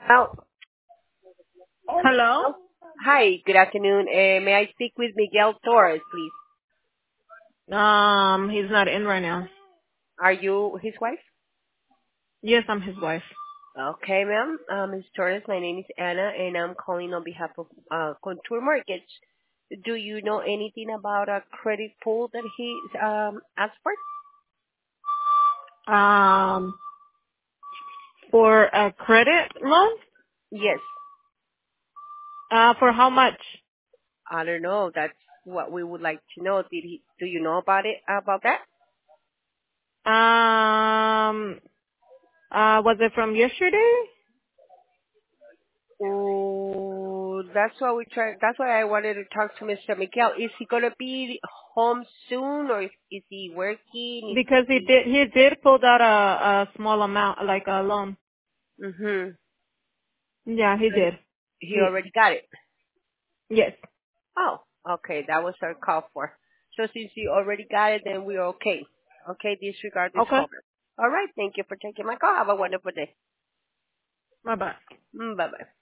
Oh, Hello? hi, good afternoon. May I speak with Miguel Torres, please? He's not in right now. Are you his wife? Yes, I'm his wife. Okay, ma'am. Ms. Torres, my name is Anna, and I'm calling on behalf of Contour Mortgage. Do you know anything about a credit pool that he asked for? Um, for a credit loan? Yes. For how much? I don't know. That's what we would like to know. Do you know about it, about that? Um, was it from yesterday? Oh, that's why we try. That's why I wanted to talk to Mr. Miguel. Is he gonna be home soon, or is he working? Because he did pull out a small amount, like a loan. Mm-hmm. Yeah, he So did. he already got it. Yes. Oh, okay. That was our call for. So since you already got it, then we're okay. Okay, disregard this Okay. call. All right. Thank you for taking my call. Have a wonderful day. Bye bye. Bye bye.